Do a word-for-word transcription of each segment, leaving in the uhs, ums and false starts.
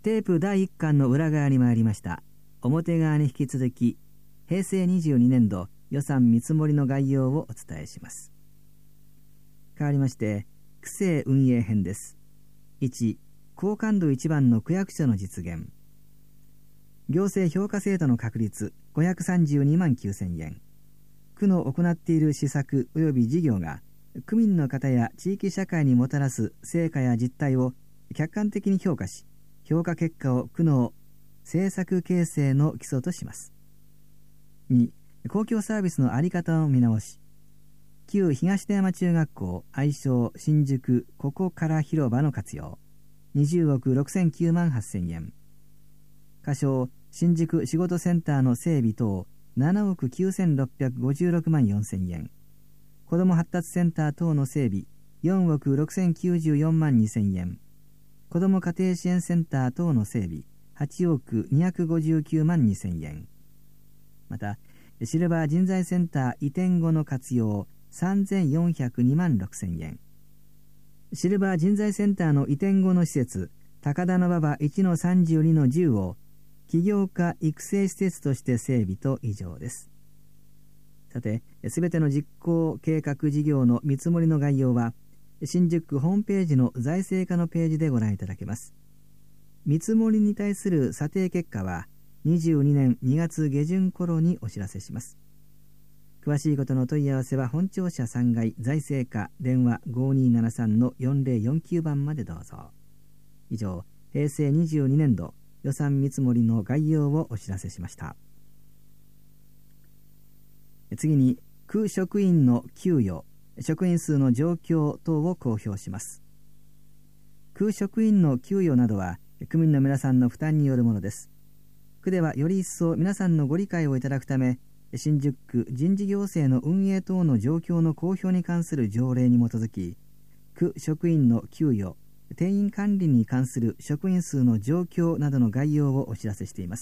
テープだいいっかんの裏側に参りました。表側に引き続き、へいせいにじゅうにねんど予算見積もりの概要をお伝えします。変わりまして、区政運営編です。いち、好感度いちばんの区役所の実現。行政評価制度の確立ごひゃくさんじゅうにまんきゅうせんえん。区の行っている施策及び事業が区民の方や地域社会にもたらす成果や実態を客観的に評価し、評価結果を区の政策形成の基礎とします。に、公共サービスの在り方を見直し、旧東出山中学校愛称新宿ここから広場の活用にじゅうおくろくせんきゅうまんはっせんえん。仮称新宿仕事センターの整備等ななおくきゅうせんろっぴゃくごじゅうろくまんよんせんえん。子ども発達センター等の整備よんおくろくせんきゅうじゅうよんまんにせんえん。子ども家庭支援センター等の整備はちおくにひゃくごじゅうきゅうまんにせんえん。またシルバー人材センター移転後の活用さんぜんよんひゃくにまんろくせんえん。シルバー人材センターの移転後の施設高田馬場いちのさんじゅうにのじゅうを起業家育成施設として整備と以上です。さて、すべての実行計画事業の見積もりの概要は新宿区ホームページの財政課のページでご覧いただけます。見積もりに対する査定結果はにじゅうにねんにがつげじゅん頃にお知らせします。詳しいことの問い合わせは本庁舎さんがい財政課電話 ごにーななさんのよんぜろよんきゅう 番までどうぞ。以上、へいせいにじゅうにねんど予算見積もりの概要をお知らせしました。次に区職員の給与、職員数の状況等を公表します。区職員の給与などは区民の皆さんの負担によるものです。区ではより一層皆さんのご理解をいただくため、新宿区人事行政の運営等の状況の公表に関する条例に基づき、区職員の給与、定員管理に関する職員数の状況などの概要をお知らせしています。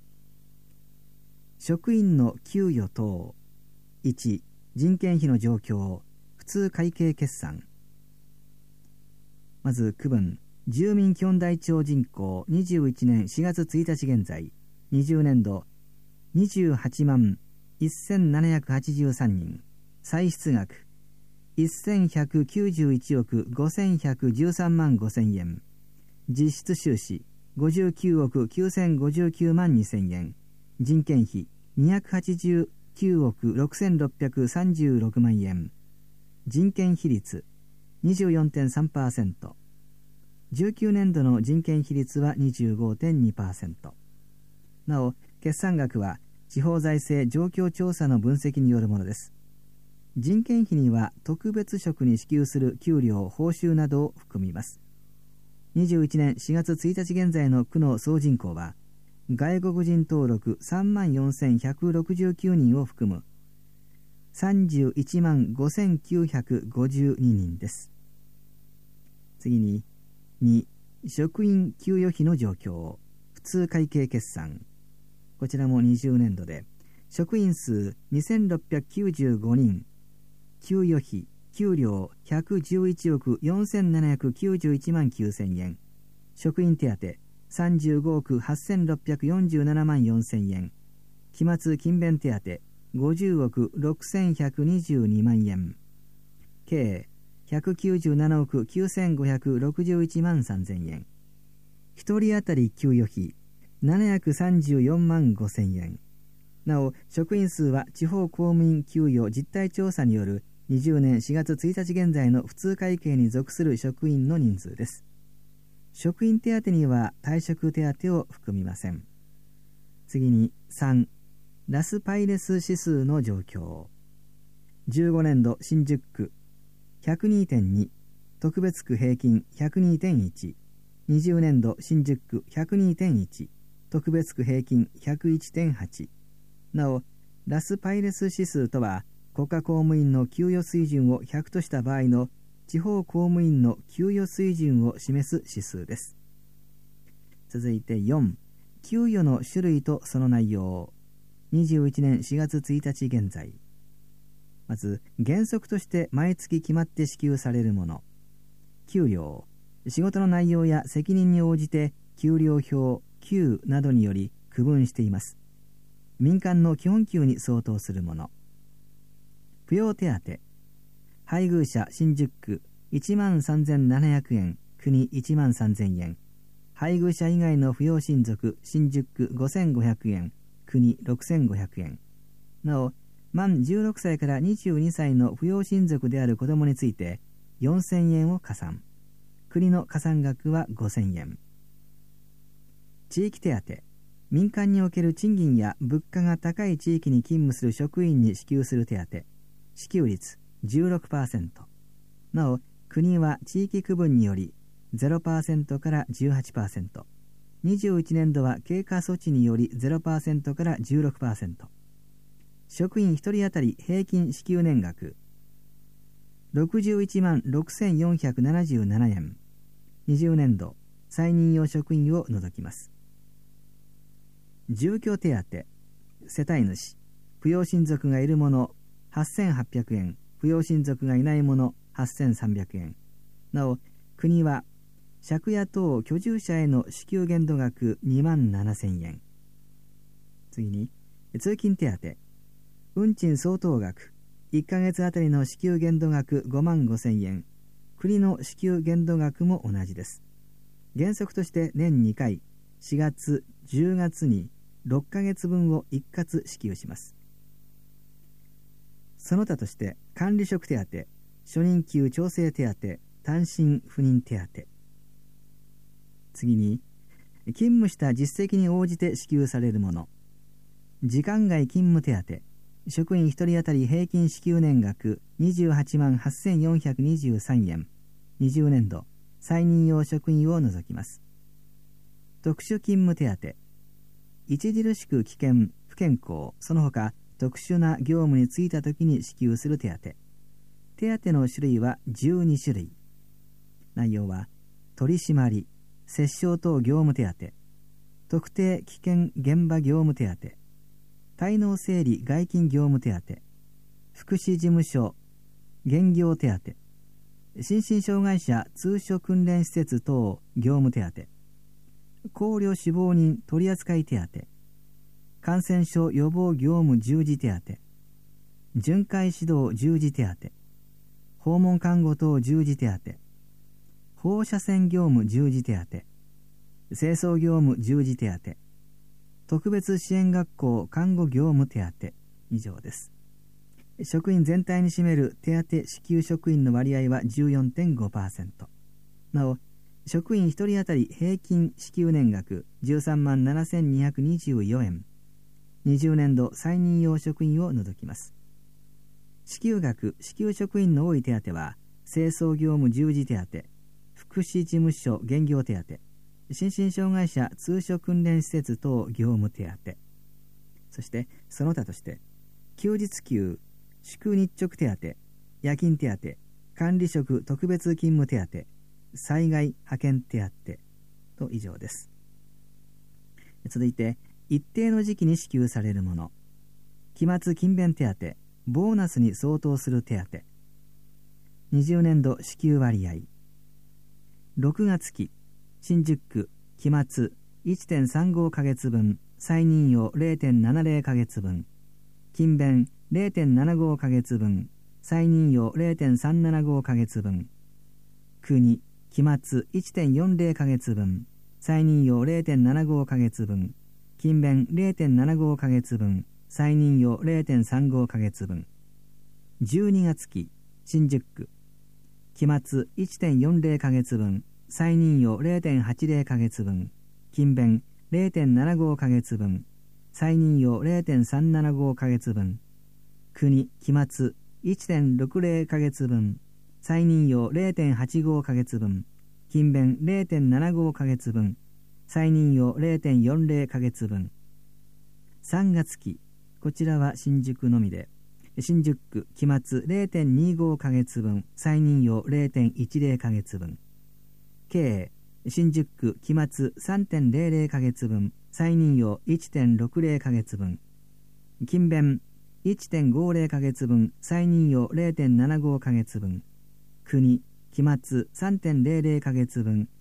職員の給与等。いち、人件費の状況、普通会計決算。まず区分、住民基本台帳人口にじゅういちねんしがつついたち現在、にじゅうねんどにじゅうはちまんせんななひゃくはちじゅうさんにん、歳出額せんひゃくきゅうじゅういちおくごせんひゃくじゅうさんまんごせんえん、実質収支ごじゅうきゅうおくきゅうせんごじゅうきゅうまんにせんえん、人件費にひゃくはちじゅうきゅうおくろくせんろっぴゃくさんじゅうろくまんえん、人件比率 にじゅうよんてんさんパーセント、じゅうきゅうねんどの人件比率は にじゅうごてんにパーセント。なお、決算額は地方財政状況調査の分析によるものです。人件費には特別職に支給する給料、報酬などを含みます。にじゅういちねんしがつついたち現在の区の総人口は、外国人登録さんまんよんせんひゃくろくじゅうきゅうにんを含むさんじゅういちまんごせんきゅうひゃくごじゅうににんです。次に、に、職員給与費の状況、普通会計決算。こちらもにじゅうねんどで、職員数にせんろっぴゃくきゅうじゅうごにん、給与費、給料ひゃくじゅういちおくよんせんななひゃくきゅうじゅういちまんきゅうせんえん、職員手当さんじゅうごおくはっせんろっぴゃくよんじゅうななまんよんせんえん、期末勤勉手当ごじゅうおくろくせんひゃくにじゅうにまんえん、計ひゃくきゅうじゅうななおくきゅうせんごひゃくろくじゅういちまんさんぜんえん、ひとり当たり給与費ななひゃくさんじゅうよんまんごせんえん。なお、職員数は地方公務員給与実態調査によるにじゅうねんしがつついたち現在の普通会計に属する職員の人数です。職員手当には退職手当を含みません。次にさん、ラスパイレス指数の状況。じゅうごねんど新宿区 ひゃくにてんに、特別区平均 ひゃくにてんいち、にじゅうねんど新宿区 ひゃくにてんいち、特別区平均 ひゃくいちてんはち。なお、ラスパイレス指数とは、国家公務員の給与水準をひゃくとした場合の地方公務員の給与水準を示す指数です。続いてよん、給与の種類とその内容。にじゅういちねんしがつついたち現在。まず、原則として毎月決まって支給されるもの。給料。仕事の内容や責任に応じて給料表きゅうなどにより区分しています。民間の基本給に相当するもの。扶養手当。配偶者新宿区いちまんさんぜんななひゃくえん、国いちまんさんぜんえん。配偶者以外の扶養親族新宿区ごせんごひゃくえん、国ろくせんごひゃくえん。なお、満じゅうろくさいからにじゅうにさいの扶養親族である子どもについてよんせんえんを加算。国の加算額はごせんえん。地域手当。民間における賃金や物価が高い地域に勤務する職員に支給する手当。支給率 じゅうろくパーセント。なお、国は地域区分により ゼロパーセント から じゅうはちパーセント。にじゅういちねんどは経過措置により ゼロパーセント から じゅうろくパーセント。職員ひとり当たり平均支給年額ろくじゅういちまんろくせんよんひゃくななじゅうななえん。にじゅうねんど再任用職員を除きます。住居手当。世帯主扶養親族がいる者はっせんはっぴゃくえん、扶養親族がいない者はっせんさんびゃくえん。なお、国は借家等居住者への支給限度額にまんななせんえん。次に通勤手当。運賃相当額いっかげつあたりの支給限度額ごまんごせんえん。国の支給限度額も同じです。原則として年にかい、しがつ、じゅうがつにろっかげつぶんを一括支給します。その他として管理職手当、初任給調整手当、単身赴任手当。次に勤務した実績に応じて支給されるもの。時間外勤務手当。職員ひとり当たり平均支給年額にじゅうはちまんはっせんよんひゃくにじゅうさんえん。にじゅうねんど再任用職員を除きます。特殊勤務手当。著しく危険、不健康、その他特殊な業務に就いたときに支給する手当。手当の種類はじゅうにしゅるい。内容は取締り、折衝等業務手当、特定危険現場業務手当、滞納整理外勤業務手当、福祉事務所減業手当、心身障害者通所訓練施設等業務手当、考慮死亡人取扱手当、感染症予防業務従事手当、巡回指導従事手当、訪問看護等従事手当、放射線業務従事手当、清掃業務従事手当、特別支援学校看護業務手当。以上です。職員全体に占める手当支給職員の割合は じゅうよんてんごパーセント。なお、職員ひとり当たり平均支給年額じゅうさんまんななせんにひゃくにじゅうよえん。にじゅうねんど再任用職員を除きます。支給額、支給職員の多い手当は、清掃業務従事手当、福祉事務所減業手当、心身障害者通所訓練施設等業務手当、そしてその他として休日給、祝日直手当、夜勤手当、管理職特別勤務手当、災害派遣手当と以上です。続いて一定の時期に支給されるもの。期末勤勉手当、ボーナスに相当する手当。にじゅうねんど支給割合。ろくがつ期新宿区期末 いってんさんご ヶ月分、再任用 れいてんななぜろ ヶ月分、勤勉 れいてんななご ヶ月分、再任用 れいてんさんななご ヶ月分、国期末 いってんよんぜろ ヶ月分、再任用 れいてんななご ヶ月分、勤勉 れいてんななご ヶ月分、再任用 れいてんさんご ヶ月分。じゅうにがつ期新宿区期末 いってんよんぜろ ヶ月分、再任用 れいてんはちぜろ ヶ月分、勤勉 れいてんななご ヶ月分、再任用 れいてんさんななご ヶ月分、国期末 いってんろくぜろ ヶ月分、再任用 れいてんはちご ヶ月分、勤勉 れいてんななご ヶ月分、再任用 れいてんよんぜろ ヶ月分。さんがつ期、こちらは新宿のみで、新宿区期末 れいてんにご ヶ月分、再任用 れいてんいちぜろ ヶ月分。計新宿区期末 さんてんぜろぜろ ヶ月分、再任用 いってんろくぜろ ヶ月分。勤勉 いってんごぜろ ヶ月分、再任用 れいてんななご ヶ月分。国期末 さんてんぜろぜろ ヶ月分、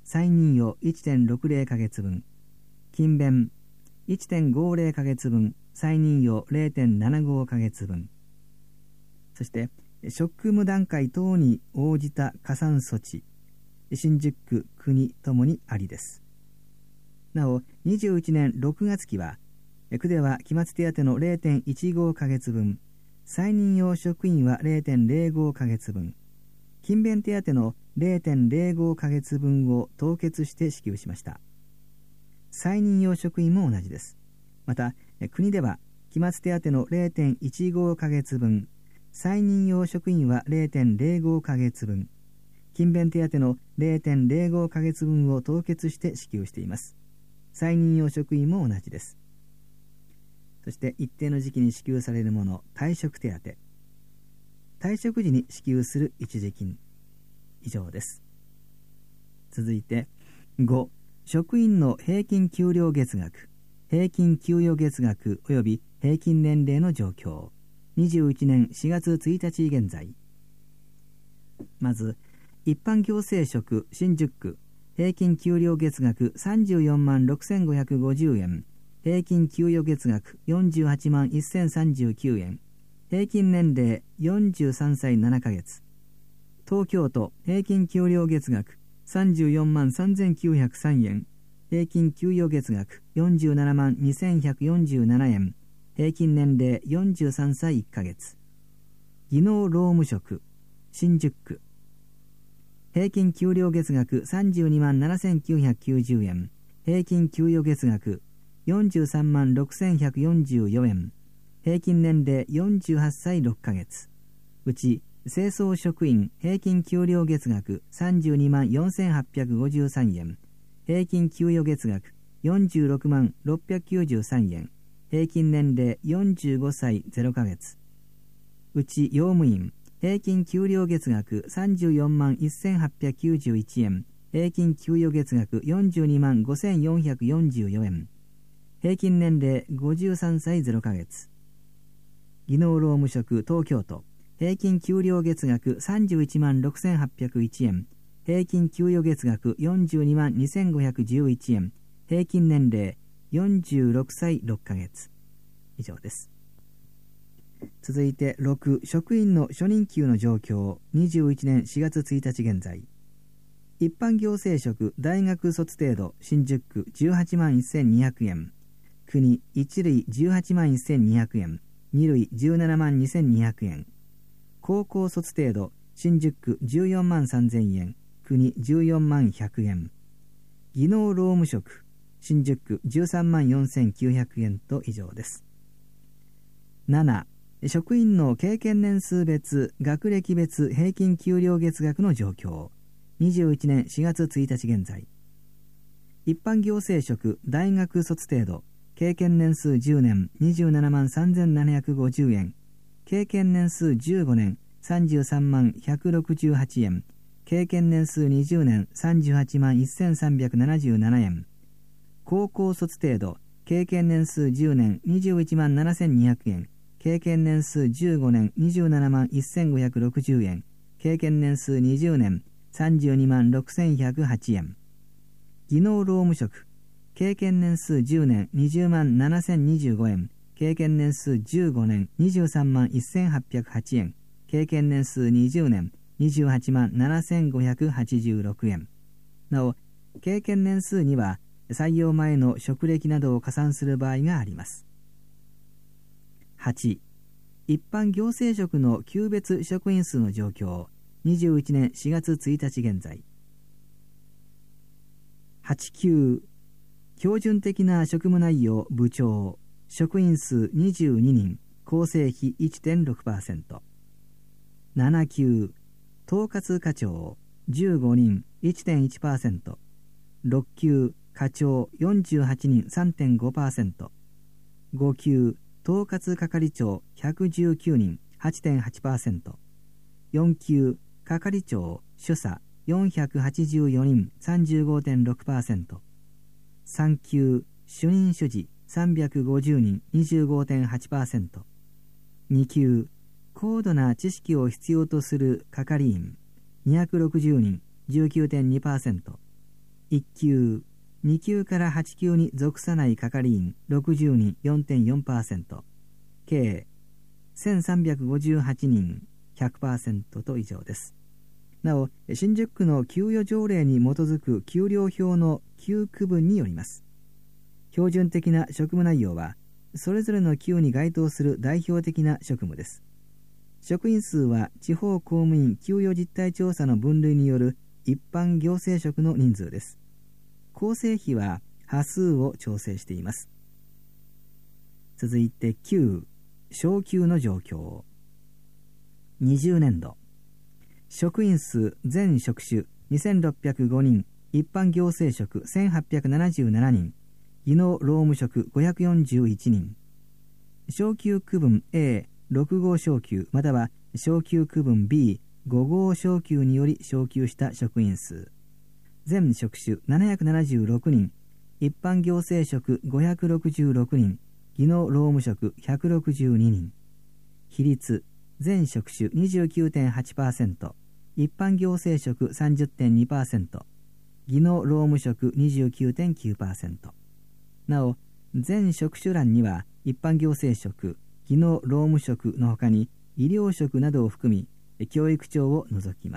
再任用 いってんろくゼロ ヶ月分、勤勉 いってんごゼロ ヶ月分、再任用 れいてんななご ヶ月分、そして職務段階等に応じた加算措置、新宿区、国ともにありです。なお、にじゅういちねんろくがつ期は、区では期末手当の れいてんいちご ヶ月分、再任用職員は れいてんゼロご ヶ月分、勤勉手当の れいてんゼロご ヶ月分を凍結して支給しました。再任用職員も同じです。また、国では期末手当の れいてんいちご ヶ月分、再任用職員は れいてんゼロご ヶ月分、勤勉手当の れいてんゼロご ヶ月分を凍結して支給しています。再任用職員も同じです。そして一定の時期に支給されるもの、退職手当。退職時に支給する一時金。以上です。続いて、ご、職員の平均給料月額、平均給与月額及び平均年齢の状況。にじゅういちねんしがつついたち現在。まず、一般行政職新宿区、平均給料月額さんじゅうよんまんろくせんごひゃくごじゅうえん、平均給与月額よんじゅうはちまんせんさんじゅうきゅうえん、平均年齢よんじゅうさんさいななかげつ。東京都平均給料月額さんじゅうよんまんさんぜんきゅうひゃくさんえん、平均給与月額よんじゅうななまんにせんひゃくよんじゅうななえん、平均年齢よんじゅうさんさいいっかげつ。技能労務職新宿区、平均給料月額さんじゅうにまんななせんきゅうひゃくきゅうじゅうえん、平均給与月額よんじゅうさんまんろくせんひゃくよんじゅうよえん、平均年齢よんじゅうはっさいろっかげつ。うち清掃職員平均給料月額さんじゅうにまんよんせんはっぴゃくごじゅうさんえん、平均給与月額よんじゅうろくまんろっぴゃくきゅうじゅうさんえん、平均年齢よんじゅうごさいゼロかげつ。うち用務員平均給料月額さんじゅうよんまんせんはっぴゃくきゅうじゅういちえん、平均給与月額よんじゅうにまんごせんよんひゃくよんじゅうよえん、平均年齢ごじゅうさんさいゼロかげつ。技能労務職東京都平均給料月額さんじゅういちまんろくせんはっぴゃくいちえん、平均給与月額よんじゅうにまんにせんごひゃくじゅういちえん、平均年齢よんじゅうろくさいろっかげつ。以上です。続いてろく、職員の初任給の状況。にじゅういちねんしがつついたち現在。一般行政職大学卒程度新宿区じゅうはちまんせんにひゃくえん、国一類じゅうはちまんせんにひゃくえん、二類じゅうななまんにせんにひゃくえん、高校卒程度新宿区じゅうよんまんさんぜんえん、国じゅうよんまんひゃくえん、技能労務職新宿区じゅうさんまんよんせんきゅうひゃくえんと以上です。なな、職員の経験年数別学歴別平均給料月額の状況。にじゅういちねんしがつついたち現在。一般行政職大学卒程度経験年数じゅうねんにじゅうななまんさんぜんななひゃくごじゅうえん、経験年数じゅうごねんさんじゅうさんまんひゃくろくじゅうはちえん、経験年数にじゅうねんさんじゅうはちまんせんさんびゃくななじゅうななえん、高校卒程度経験年数じゅうねんにじゅういちまんななせんにひゃくえん、経験年数じゅうごねんにじゅうななまんせんごひゃくろくじゅうえん、経験年数にじゅうねんさんじゅうにまんろくせんひゃくはちえん。技能労務職経験年数じゅうねんにじゅうまんななせんにじゅうごえん、経験年数じゅうごねんにじゅうさんまんせんはっぴゃくはちえん、経験年数にじゅうねんにじゅうはちまんななせんごひゃくはちじゅうろくえん。なお、経験年数には採用前の職歴などを加算する場合があります。はち、一般行政職の級別職員数の状況。にじゅういちねんしがつついたち現在。はち級、標準的な職務内容部長、職員数にじゅうににん、構成比 いってんろくパーセント。なな級、統括課長、じゅうごにん、いってんいちパーセント。ろっ級、課長よんじゅうはちにん、さんてんごパーセント。ご級、統括係長ひゃくじゅうきゅうにん、はちてんはちパーセント。よん級、係長主査よんひゃくはちじゅうよにん さんじゅうごてんろくパーセント。さん級、主任主事さんびゃくごじゅうにん にじゅうごてんはちパーセント。に級、高度な知識を必要とする係員にひゃくろくじゅうにん じゅうきゅうてんにパーセント。 いっ級、に級からはち級に属さない係員ろくじゅうにん よんてんよんパーセント、計せんさんびゃくごじゅうはちにん ひゃくパーセント と以上です。なお、新宿区の給与条例に基づく給料表の給区分によります。標準的な職務内容は、それぞれの級に該当する代表的な職務です。職員数は地方公務員給与実態調査の分類による一般行政職の人数です。構成比は波数を調整しています。続いてきゅう、昇給の状況。にじゅうねんど、職員数全職種にせんろっぴゃくごにん、一般行政職せんはっぴゃくななじゅうななにん、技能労務職ごひゃくよんじゅういちにん。昇給区分 エーろく 号昇給または昇給区分 ビーご 号昇給により昇給した職員数。全職種ななひゃくななじゅうろくにん、一般行政職ごひゃくろくじゅうろくにん、技能労務職ひゃくろくじゅうににん。比率、全職種 にじゅうきゅうてんはちパーセント、一般行政職 さんじゅってんにパーセント、技能労務職 にじゅうきゅうてんきゅうパーセント。なお、全職種欄には一般行政職、技能労務職のほかに医療職などを含み、教育庁を除きます。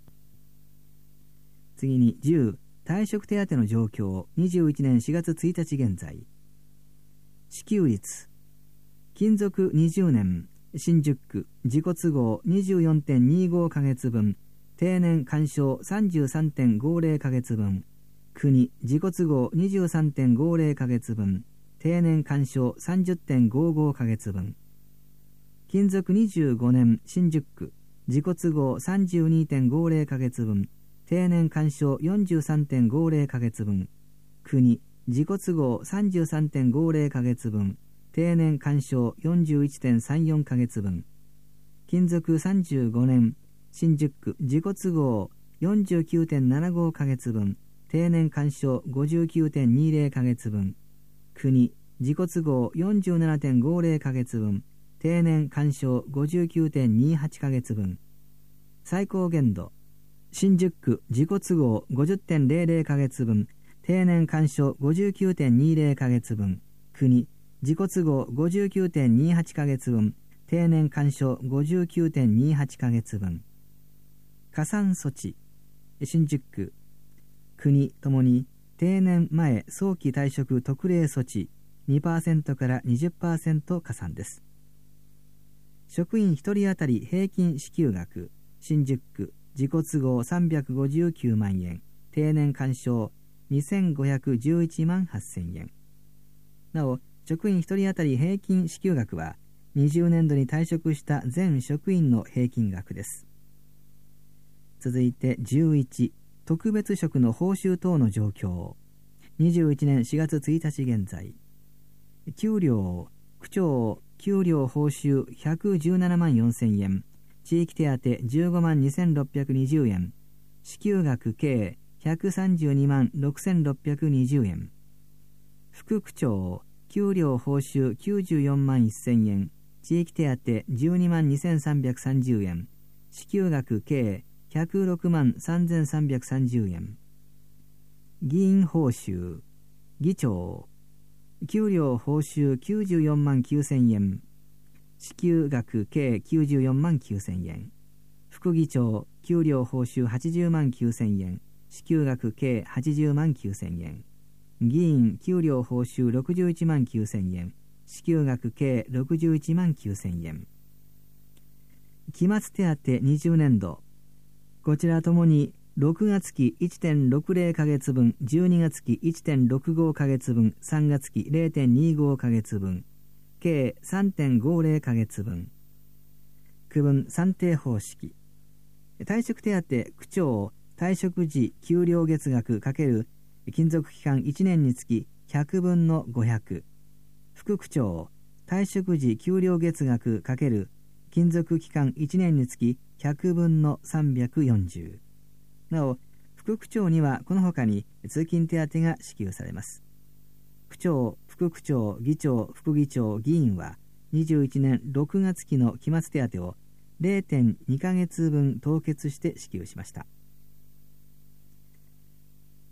次にじゅう、退職手当の状況。にじゅういちねんしがつついたち現在。支給率、勤続にじゅうねん、新宿区自己都合 にじゅうよんてんにご ヶ月分、定年干渉 さんじゅうさんてんごぜろ ヶ月分、国自己都合 にじゅうさんてんごぜろ ヶ月分、定年干渉 さんじゅってんごご ヶ月分。勤続にじゅうごねん、新宿区自己都合 さんじゅうにてんごぜろ ヶ月分、定年干渉 よんじゅうさんてんごぜろ ヶ月分、国自己都合 さんじゅうさんてんごぜろ ヶ月分、定年干渉 よんじゅういちてんさんよん ヶ月分。勤続さんじゅうごねん、新宿区自己都合 よんじゅうきゅうてんななご ヶ月分、定年干渉 ごじゅうきゅうてんにぜろ ヶ月分、国自己都合 よんじゅうななてんごぜろ ヶ月分、定年干渉 ごじゅうきゅうてんにじゅうはち ヶ月分。最高限度、新宿区自己都合 ごじゅってんぜろぜろ ヶ月分、定年干渉 ごじゅうきゅうてんにじゅう ヶ月分、国自己都合 ごじゅうきゅうてんにじゅうはち ヶ月分、定年干渉 ごじゅうきゅうてんにじゅうはち ヶ月分。加算措置、新宿区国ともに定年前早期退職特例措置 にパーセント から にじゅっパーセント 加算です。職員ひとり当たり平均支給額、新宿区自己都合さんびゃくごじゅうきゅうまんえん、定年干渉にせんごひゃくじゅういちまんはっせんえん。なお、職員ひとり当たり平均支給額はにじゅうねんどに退職した全職員の平均額です。続いてじゅういち、特別職の報酬等の状況。にじゅういちねんしがつついたち現在。給料、区長、給料報酬ひゃくじゅうななまんよんせんえん、地域手当じゅうごまんにせんろっぴゃくにじゅうえん、支給額計ひゃくさんじゅうにまんろくせんろっぴゃくにじゅうえん。副区長、給料報酬きゅうじゅうよんまんせんえん、地域手当じゅうにまんにせんさんびゃくさんじゅうえん、支給額計ひゃくろくまんさんぜんさんびゃくさんじゅうえん。議員報酬、議長、給料報酬きゅうじゅうよんまんきゅうせんえん、支給額計きゅうじゅうよんまんきゅうせんえん。副議長、給料報酬はちじゅうまんきゅうせんえん、支給額計はちじゅうまんきゅうせんえん。議員、給料報酬ろくじゅういちまんきゅうせんえん、支給額計ろくじゅういちまんきゅうせんえん。期末手当にじゅうねんど。こちらともにろくがつ期 いってんろくぜろ ヶ月分、じゅうにがつ期 いってんろくご ヶ月分、さんがつ期 れいてんにご ヶ月分、計 さんてんごぜろ ヶ月分。区分算定方式。退職手当区長退職時給料月額×勤続期間いちねんにつきひゃくぶんのごひゃく。副区長退職時給料月額×勤続期間いちねんにつきひゃくぶんのさんびゃくよんじゅう。なお、副区長にはこの他に通勤手当が支給されます。区長、副区長、議長、副議長、議員はにじゅういちねんろくがつ期の期末手当を れいてんに ヶ月分凍結して支給しました。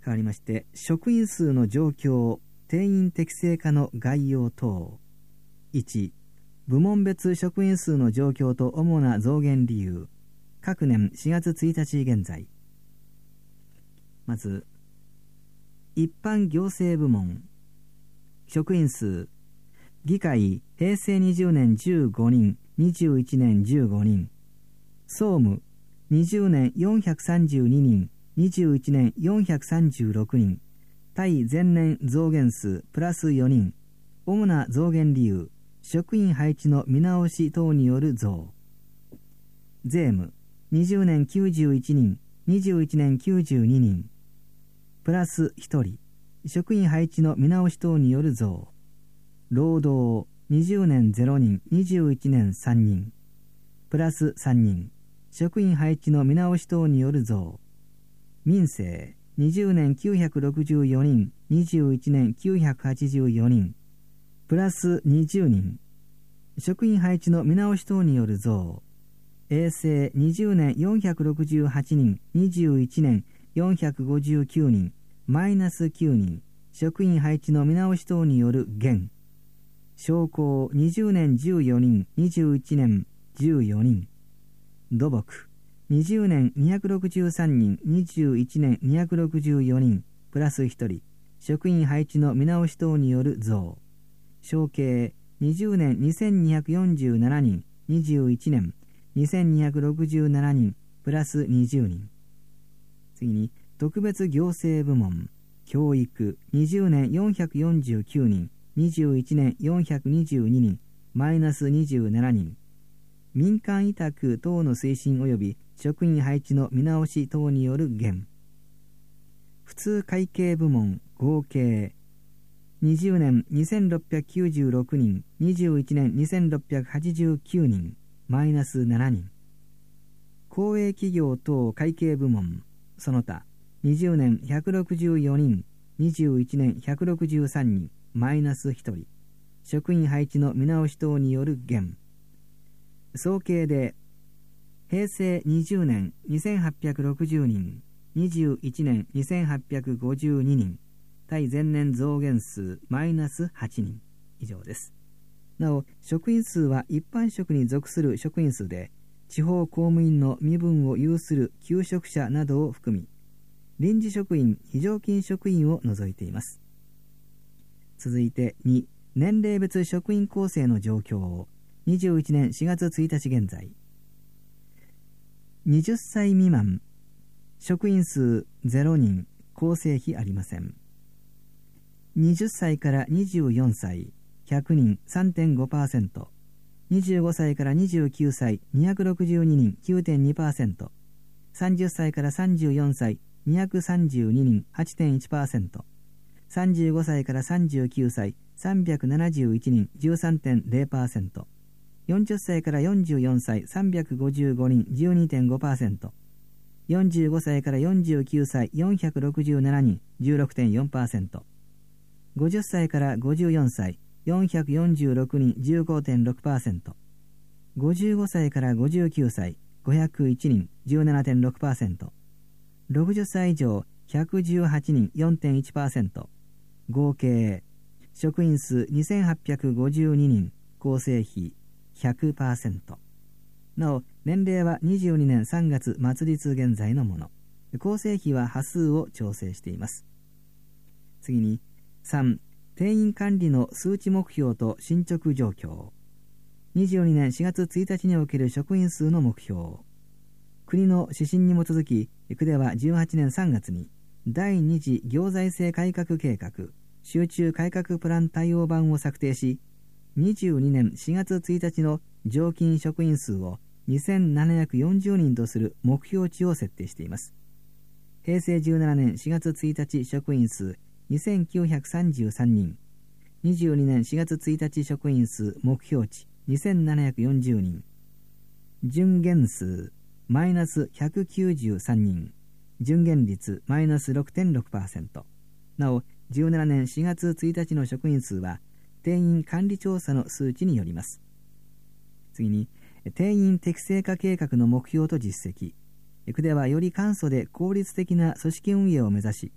変わりまして、職員数の状況、定員適正化の概要等。いち、部門別職員数の状況と主な増減理由。各年しがつついたち現在。まず、一般行政部門。職員数。議会、平成にじゅうねんじゅうごにん、にじゅういちねんじゅうごにん。総務、にじゅうねんよんひゃくさんじゅうににん、にじゅういちねんよんひゃくさんじゅうろくにん。対前年増減数プラスよにん。主な増減理由、職員配置の見直し等による増。税務、にじゅうねんきゅうじゅういちにん、にじゅういちねんきゅうじゅうににん。プラスひとり。職員配置の見直し等による増。労働、にじゅうねんゼロにん、にじゅういちねんさんにん。プラスさんにん。職員配置の見直し等による増。民生、にじゅうねんきゅうひゃくろくじゅうよにん、にじゅういちねんきゅうひゃくはちじゅうよにん。プラスにじゅうにん。職員配置の見直し等による増。衛生、にじゅうねんよんひゃくろくじゅうはちにん、にじゅういちねんよんひゃくごじゅうきゅうにん、マイナスきゅうにん。職員配置の見直し等による減。商工、にじゅうねんじゅうよにん、にじゅういちねんじゅうよにん。土木、にじゅうねんにひゃくろくじゅうさんにん、にじゅういちねんにひゃくろくじゅうよにん、プラスひとり。職員配置の見直し等による増。承継、にじゅうねんにせんにひゃくよんじゅうななにん、にじゅういちねんにせんにひゃくろくじゅうななにん、プラスにじゅうにん。次に、特別行政部門。教育、にじゅうねんよんひゃくよんじゅうきゅうにん、にじゅういちねんよんひゃくにじゅうににん、マイナスにじゅうななにん。民間委託等の推進及び職員配置の見直し等による減。普通会計部門合計、にじゅうねんにせんろっぴゃくきゅうじゅうろくにん、にじゅういちねんにせんろっぴゃくはちじゅうきゅうにん、マイナスしちにん。公営企業等会計部門、その他、にじゅうねんひゃくろくじゅうよにん、にじゅういちねんひゃくろくじゅうさんにん、マイナスひとり。職員配置の見直し等による減。総計で、平成にじゅうねんにせんはっぴゃくろくじゅうにん、にじゅういちねんにせんはっぴゃくごじゅうににん、対前年増減数マイナスはちにん以上です。なお、職員数は一般職に属する職員数で、地方公務員の身分を有する求職者などを含み、臨時職員、非常勤職員を除いています。続いてに、年齢別職員構成の状況をにじゅういちねんしがつついたち現在。はたち未満、職員数ゼロにん、構成比ありません。はたちからにじゅうよんさい、ひゃくにん さんてんごパーセント。にじゅうごさいからにじゅうきゅうさい、にひゃくろくじゅうににん きゅうてんにパーセント。さんじゅっさいからさんじゅうよんさい、にひゃくさんじゅうににん はちてんいちパーセント。さんじゅうごさいからさんじゅうきゅうさい、さんびゃくななじゅういちにん じゅうさんてんぜろパーセント。よんじゅっさいからよんじゅうよんさい、さんびゃくごじゅうごにん じゅうにてんごパーセント。よんじゅうごさいからよんじゅうきゅうさい、よんひゃくろくじゅうななにん じゅうろくてんよんパーセント。ごじゅっさいからごじゅうよんさい、よんひゃくよんじゅうろくにん じゅうごてんろくパーセント。ごじゅうごさいからごじゅうきゅうさい、ごひゃくいちにん じゅうななてんろくパーセント。ろくじゅっさい以上ひゃくじゅうはちにん よんてんいちパーセント。合計職員数にせんはっぴゃくごじゅうににん、構成比 ひゃくパーセント。なお、年齢はにじゅうにねんさんがつ末日現在のもの。構成比は波数を調整しています。次にさん、定員管理の数値目標と進捗状況。にじゅうにねんしがつついたちにおける職員数の目標。国の指針に基づき、区ではじゅうはちねんさんがつに第二次行財政改革計画集中改革プラン対応版を策定し、にじゅうにねんしがつついたちの常勤職員数をにせんななひゃくよんじゅうにんとする目標値を設定しています。平成じゅうななねんしがつついたち職員数にせんきゅうひゃくさんじゅうさんにん、にじゅうにねんしがつついたち職員数目標値にせんななひゃくよんじゅうにん、準減数マイナスひゃくきゅうじゅうさんにん、準減率マイナス ろくてんろくパーセント。なお、じゅうななねんしがつついたちの職員数は定員管理調査の数値によります。次に、定員適正化計画の目標と実績。区ではより簡素で効率的な組織運営を目指し、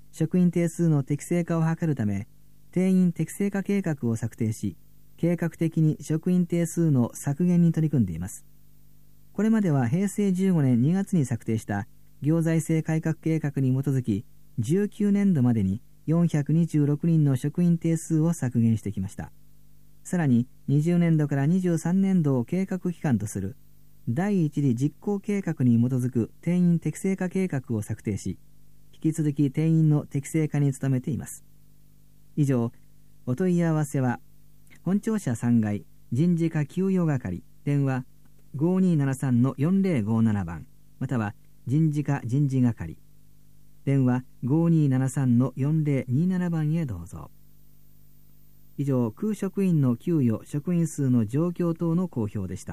職員定数の適正化を図るため、定員適正化計画を策定し、計画的に職員定数の削減に取り組んでいます。これまではへいせいじゅうごねんにがつに策定した行財政改革計画に基づき、じゅうきゅうねんどまでによんひゃくにじゅうろくにんの職員定数を削減してきました。さらににじゅうねんどからにじゅうさんねんどを計画期間とする第一次実行計画に基づく定員適正化計画を策定し、引き続き定員の適正化に努めています。以上、お問い合わせは本庁舎さんがい人事課給与係、電話 ごにーななさんのよんぜろごなな 番、または人事課人事係、電話 ごにーななさんのよんぜろにーなな 番へどうぞ。以上、空職員の給与職員数の状況等の公表でした。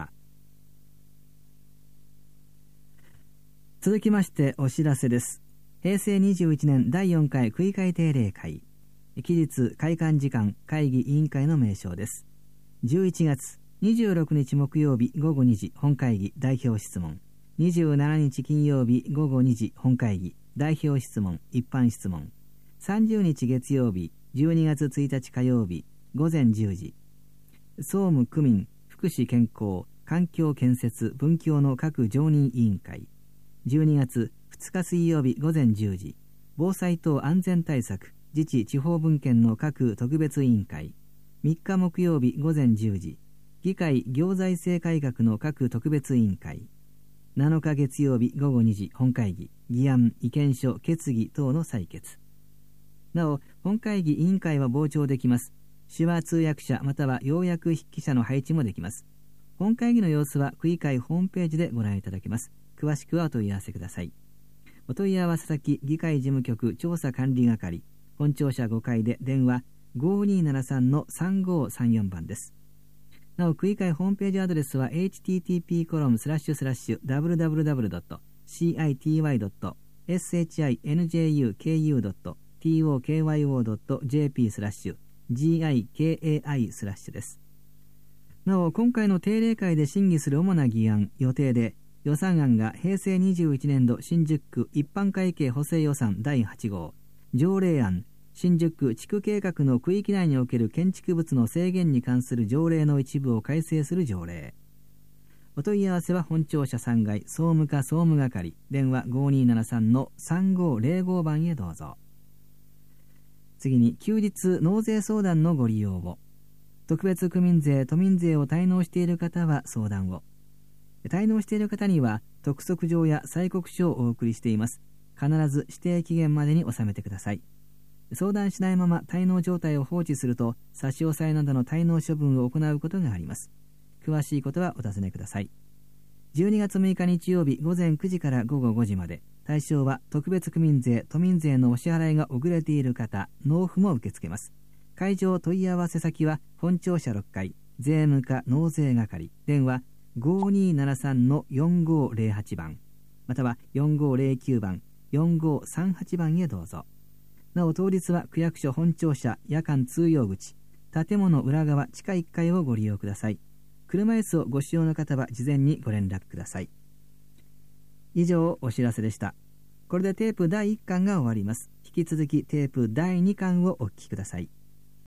続きましてお知らせです。へいせいにじゅういちねんだいよんかい区議会定例会、期日開館時間会議委員会の名称です。じゅういちがつにじゅうろくにち木曜日ごごにじ本会議代表質問、にじゅうしちにち金曜日ごごにじ本会議代表質問一般質問、さんじゅうにち月曜日じゅうにがつついたち火曜日ごぜんじゅうじ、総務区民福祉健康環境建設文教の各常任委員会、じゅうにがつふつか水曜日ごぜんじゅうじ、防災等安全対策自治地方分権の各特別委員会、みっか木曜日ごぜんじゅうじ、議会行財政改革の各特別委員会、なのか月曜日ごごにじ本会議議案意見書決議等の採決。なお、本会議委員会は傍聴できます。手話通訳者または要約筆記者の配置もできます。本会議の様子は区議会ホームページでご覧いただけます。詳しくはお問い合わせください。お問い合わせ先、議会事務局調査管理係、本庁舎ごかいで電話 ごにーななさんのさんごーさんよん 番です。なお、区議会ホームページアドレスは エイチティーティーピーコロンスラッシュスラッシュダブリューダブリューダブリュードットシーアイティーワイドットエスエイチアイエヌジェーユーケーユードットティーオーケーワイオードットジェーピースラッシュジーアイケーエーアイスラッシュです。なお、今回の定例会で審議する主な議案予定で、予算案がへいせいにじゅういちねんど新宿区一般会計補正予算だいはちごう、条例案新宿区地区計画の区域内における建築物の制限に関する条例の一部を改正する条例。お問い合わせは本庁舎さんがい総務課総務係、電話 ごにーななさんのさんごーぜろご 番へどうぞ。次に、休日納税相談のご利用を。特別区民税都民税を滞納している方は相談を。滞納している方には督促状や催告書をお送りしています。必ず指定期限までに納めてください。相談しないまま滞納状態を放置すると差し押さえなどの滞納処分を行うことがあります。詳しいことはお尋ねください。じゅうにがつむいか日曜日ごぜんくじからごごごじまで、対象は特別区民税都民税のお支払いが遅れている方、納付も受け付けます。会場問い合わせ先は本庁舎ろっかい税務課納税係、電話 ごにーななさんのよんごーぜろはち 番、またはよんごーぜろきゅう 番、よんごーさんはち 番へどうぞ。なお、当日は区役所本庁舎夜間通用口建物裏側地下いっかいをご利用ください。車椅子をご使用の方は事前にご連絡ください。以上、お知らせでした。これでテープだいいっかんが終わります。引き続きテープだいにかんをお聞きください。